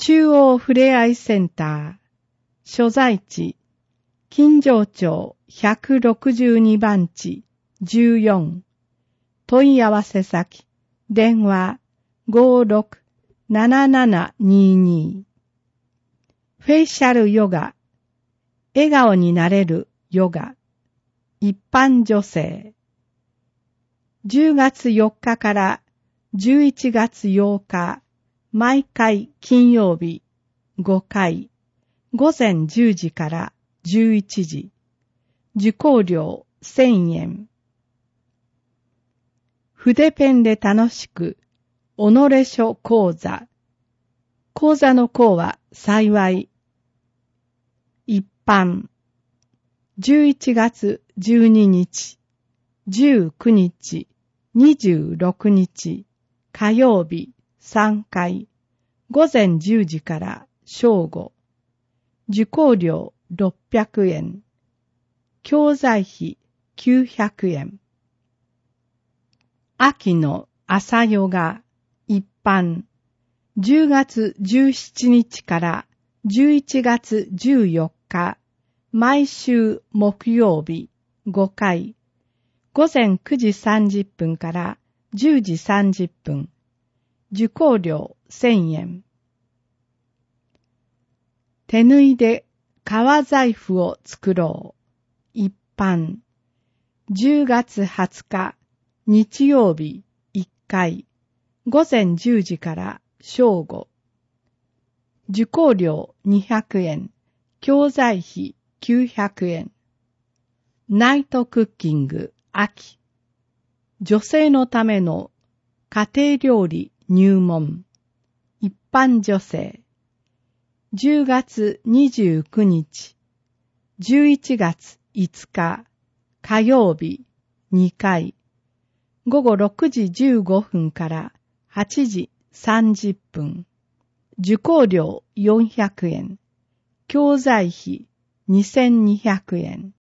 中央ふれあいセンター、所在地、金城町162番地14、問い合わせ先、電話 567722。フェイシャルヨガ、笑顔になれるヨガ、一般女性。10月4日から11月8日、毎回金曜日5回、午前10時から11時、受講料1000円。筆ペンで楽しく、己書講座。講座の講は幸い。一般。11月12日、19日、26日、火曜日3回、午前10時から正午。受講料600円。教材費900円。秋の朝ヨガ一般。10月17日から11月14日、毎週木曜日5回、午前9時30分から10時30分、受講料1000円。手縫いで革財布を作ろう。一般。10月20日、日曜日1回、午前10時から正午。受講料200円、教材費900円。ナイトクッキング秋。女性のための家庭料理入門。一般女性。10月29日、11月5日、火曜日2回、午後6時15分から8時30分。受講料400円。教材費2200円。